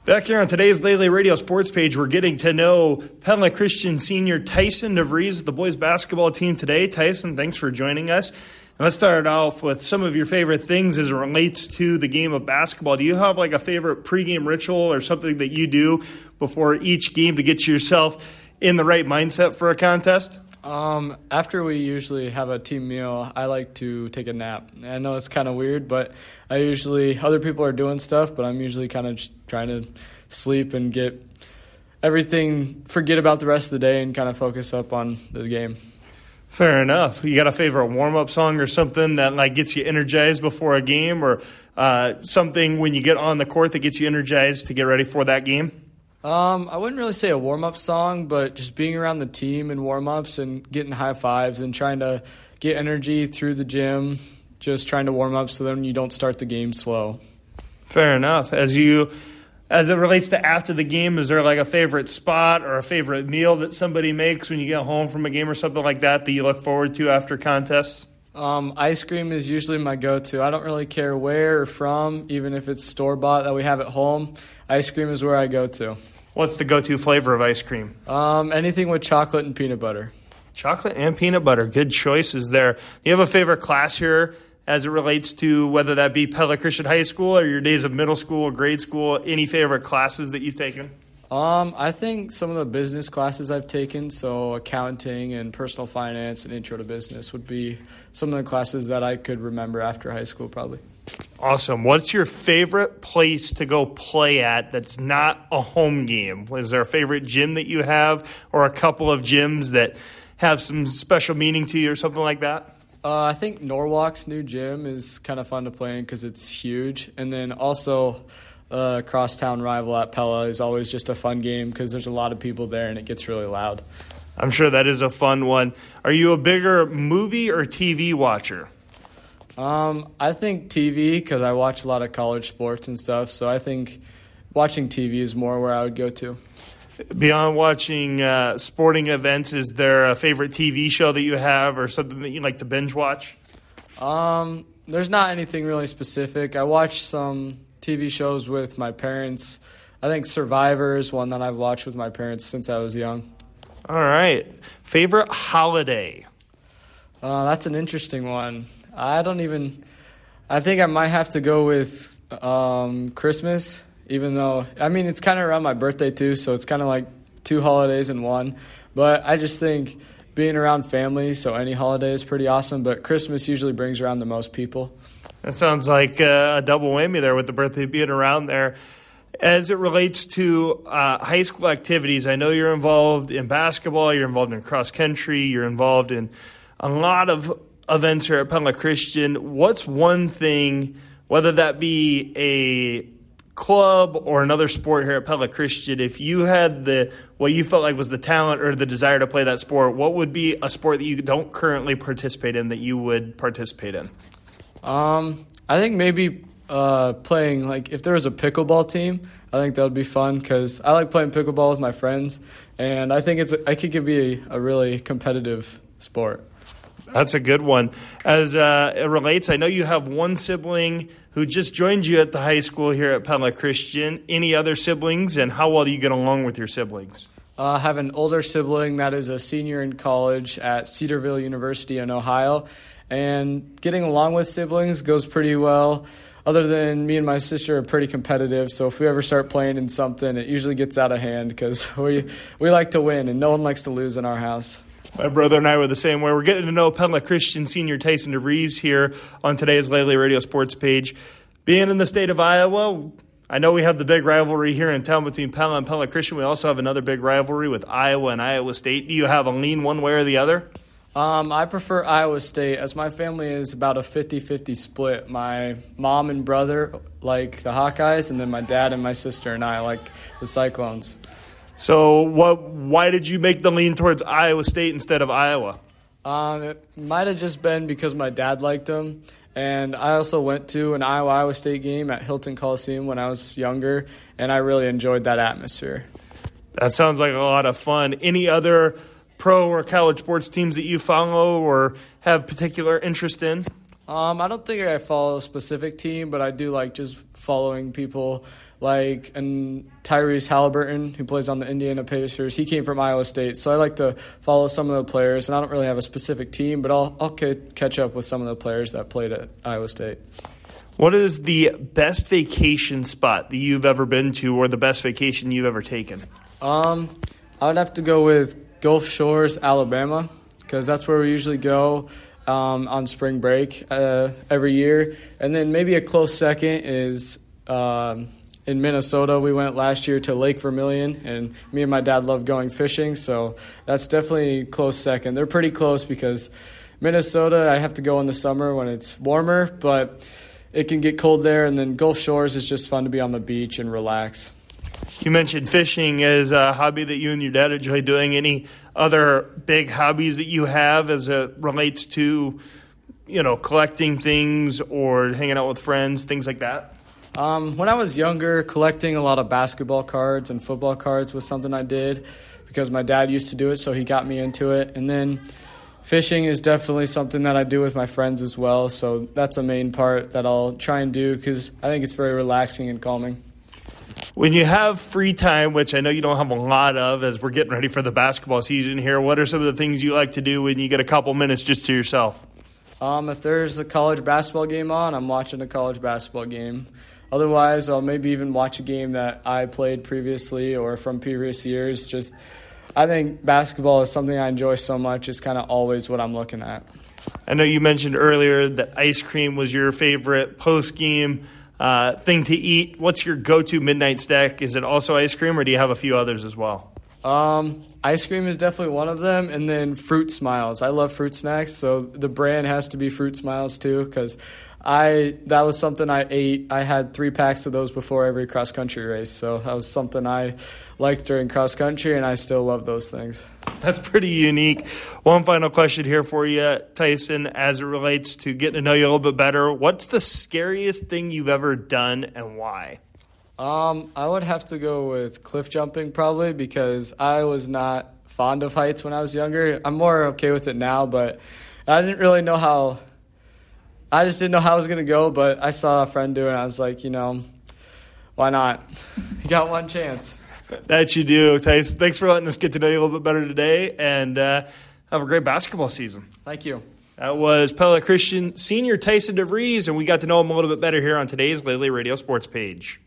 Back here on today's Lele Radio Sports Page, we're getting to know Pella Christian senior Tyson DeVries with the boys basketball team today. Tyson, thanks for joining us. And let's start off with some of your favorite things as it relates to the game of basketball. Do you have like a favorite pregame ritual or something that you do before each game to get yourself in the right mindset for a contest? After we usually have a team meal, I like to take a nap. I know it's kind of weird, but other people are doing stuff, but I'm usually kind of just trying to sleep and forget about the rest of the day and kind of focus up on the game. Fair enough. You got a favorite warm-up song or something that like gets you energized before a game, or something when you get on the court that gets you energized to get ready for that game? I wouldn't really say a warm-up song, but just being around the team in warm-ups and getting high fives and trying to get energy through the gym, just trying to warm up so then you don't start the game slow. Fair enough. As it relates to after the game, is there like a favorite spot or a favorite meal that somebody makes when you get home from a game or something like that you look forward to after contests? Ice cream is usually my go-to. I don't really care where or from, even if it's store-bought that we have at home. Ice cream is where I go to. What's the go-to flavor of ice cream? Anything with chocolate and peanut butter. Chocolate and peanut butter. Good choices there. Do you have a favorite class here as it relates to whether that be Pella Christian High School or your days of middle school or grade school? Any favorite classes that you've taken? I think some of the business classes I've taken, so accounting and personal finance and intro to business would be some of the classes that I could remember after high school probably. Awesome. What's your favorite place to go play at that's not a home game? Is there a favorite gym that you have or a couple of gyms that have some special meaning to you or something like that? I think Norwalk's new gym is kind of fun to play in because it's huge. And then also crosstown rival at Pella is always just a fun game because there's a lot of people there and it gets really loud. I'm sure that is a fun one. Are you a bigger movie or TV watcher? I think TV because I watch a lot of college sports and stuff, so I think watching TV is more where I would go to. Beyond watching sporting events, is there a favorite TV show that you have or something that you like to binge watch? There's not anything really specific. I watch some TV shows with my parents. I think Survivor is one that I've watched with my parents since I was young. All right. Favorite holiday? That's an interesting one. I think I might have to go with Christmas, even though, it's kind of around my birthday too, so it's kind of like two holidays in one. But I just think being around family, so any holiday is pretty awesome, but Christmas usually brings around the most people. That sounds like a double whammy there with the birthday being around there. As it relates to high school activities, I know you're involved in basketball, you're involved in cross country, you're involved in a lot of events here at Pella Christian. What's one thing, whether that be a club or another sport here at Pella Christian, if you had what you felt like was the talent or the desire to play that sport, what would be a sport that you don't currently participate in that you would participate in? I think maybe playing, like, if there was a pickleball team, I think that would be fun because I like playing pickleball with my friends, and I think it could be a really competitive sport. That's a good one. As it relates, I know you have one sibling who just joined you at the high school here at Pella Christian. Any other siblings, and how well do you get along with your siblings? I have an older sibling that is a senior in college at Cedarville University in Ohio, and getting along with siblings goes pretty well. Other than me and my sister are pretty competitive, so if we ever start playing in something, it usually gets out of hand because we like to win, and no one likes to lose in our house. My brother and I were the same way. We're getting to know Pella Christian senior Tyson DeVries here on today's Lele Radio Sports Page. Being in the state of Iowa, I know we have the big rivalry here in town between Pella and Pella Christian. We also have another big rivalry with Iowa and Iowa State. Do you have a lean one way or the other? I prefer Iowa State, as my family is about a 50-50 split. My mom and brother like the Hawkeyes, and then my dad and my sister and I like the Cyclones. So why did you make the lean towards Iowa State instead of Iowa? It might have just been because my dad liked them. And I also went to an Iowa State game at Hilton Coliseum when I was younger, and I really enjoyed that atmosphere. That sounds like a lot of fun. Any other pro or college sports teams that you follow or have particular interest in? I don't think I follow a specific team, but I do like just following people like Tyrese Halliburton, who plays on the Indiana Pacers. He came from Iowa State, so I like to follow some of the players. And I don't really have a specific team, but I'll catch up with some of the players that played at Iowa State. What is the best vacation spot that you've ever been to, or the best vacation you've ever taken? I would have to go with Gulf Shores, Alabama, because that's where we usually go on spring break every year. And then maybe a close second is in Minnesota. We went last year to Lake Vermilion, and me and my dad love going fishing, so that's definitely a close second. They're pretty close because Minnesota, I have to go in the summer when it's warmer, but it can get cold there, and then Gulf Shores is just fun to be on the beach and relax. You mentioned fishing as a hobby that you and your dad enjoy doing. Any other big hobbies that you have as it relates to, collecting things or hanging out with friends, things like that? When I was younger, collecting a lot of basketball cards and football cards was something I did because my dad used to do it, so he got me into it. And then fishing is definitely something that I do with my friends as well, so that's a main part that I'll try and do because I think it's very relaxing and calming. When you have free time, which I know you don't have a lot of as we're getting ready for the basketball season here, what are some of the things you like to do when you get a couple minutes just to yourself? If there's a college basketball game on, I'm watching a college basketball game. Otherwise, I'll maybe even watch a game that I played previously or from previous years. I think basketball is something I enjoy so much. It's kind of always what I'm looking at. I know you mentioned earlier that ice cream was your favorite post-game thing to eat. What's your go-to midnight snack? Is it also ice cream, or do you have a few others as well? Ice cream is definitely one of them, and then Fruit Smiles. I love fruit snacks, so the brand has to be Fruit Smiles too, because that was something I ate. I had 3 packs of those before every cross-country race, so that was something I liked during cross-country, and I still love those things. That's pretty unique. One final question here for you, Tyson, as it relates to getting to know you a little bit better. What's the scariest thing you've ever done and why? I would have to go with cliff jumping probably because I was not fond of heights when I was younger. I'm more okay with it now, but I didn't really know how – I just didn't know how I was going to go, but I saw a friend do it, and I was like, why not? You got one chance. That you do, Tyson. Thanks for letting us get to know you a little bit better today, and have a great basketball season. Thank you. That was Pella Christian Senior Tyson DeVries, and we got to know him a little bit better here on today's Lele Radio Sports page.